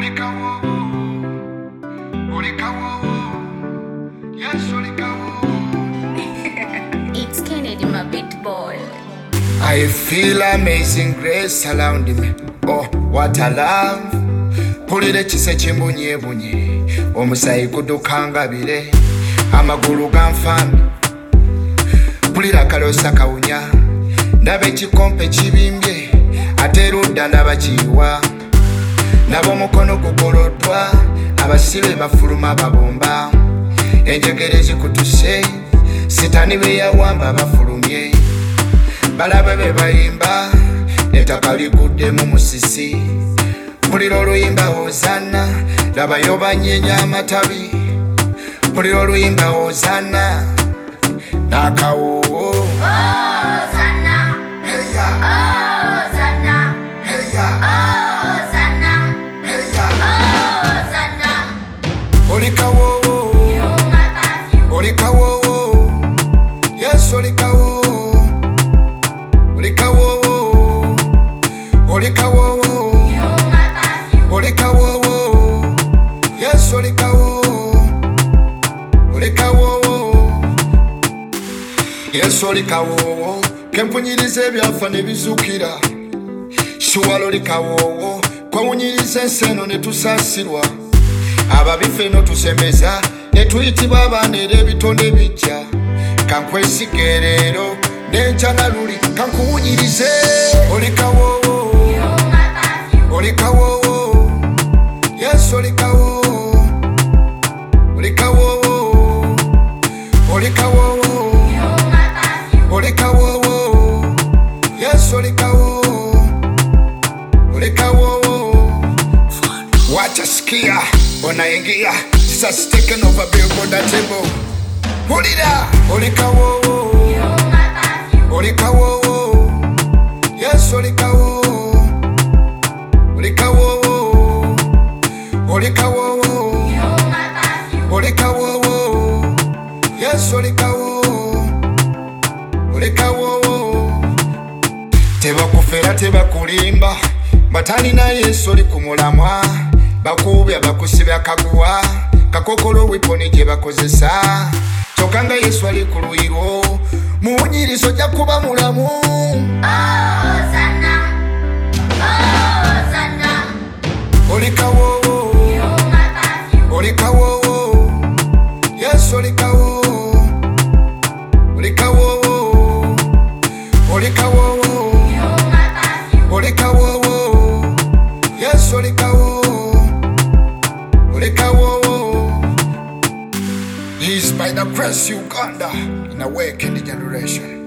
It's Kennedy, my beat boy. I feel amazing grace around me. Oh, what a love. Pulire kise kimbunye omusayi gudukangabire amagulu ganfambi pulira kalosa kawunya ndaba ekikompe kibimbye ate erudda ndaba kiyiwa ndaba omukono gugoloddwa abasibe bafuluma babomba enjegere zikutuse sitani be yawamba bafulumye balaba be bayimba ettaka liguddemu musisi mpulira oluyimba hozana laba yo banyenya amatabi mpulira oluyimba hozana n'akawoowo Hosanna, heya Hosanna, heya Hosanna, heya Hosanna. oli kawoowo You're my perfume. oli kawoowo yesu oli kawoowo oli kawoowo oli kawoowo You're my perfume. oli kawoowo yesu oli kawoowo oli kawoowo yesu oli kawoowo kempunyiriza ebyafa ne bizuukira shuwalo oli kawoowo kwawunyiriza enseno ne tusaasirwa ababife no tusemeza ne tuyitibwa abaana era ebitonde bijja kankwesige leero n'enkya na luli kankuwunyirize oli kawoowo You're my perfume. oli kawoowo yesu oli kawoowo oli kawoowo oli kawoowo You're my perfume. oli kawoowo yesu oli kawoowo oli kawoowo wacha sikia onaingia Jesus taken over billboard and table pulira oli kawoowo You're my perfume. oli kawoowo yesu oli kawoowo oli kawoowo oli kawoowo You're my perfume. oli kawoowo yesu oli kawoowo oli kawoowo tebakufera tebakulimba batalina yesu oli ku mulamwa bakuubya bakusibya kaguwa kakokolo wiponi gye bakozesa kyokka nga yesu ali ku luyiro muwunyiriza ojja kuba mulamu Hosanna, Hosanna. oli kawoowo You're my perfume. oli kawoowo yesu oli kawoowo oli kawoowo oli kawoowo You're my perfume. oli kawoowo yesu oli kawoowo oli kawoowo. He is by the grace Uganda in awakening generation.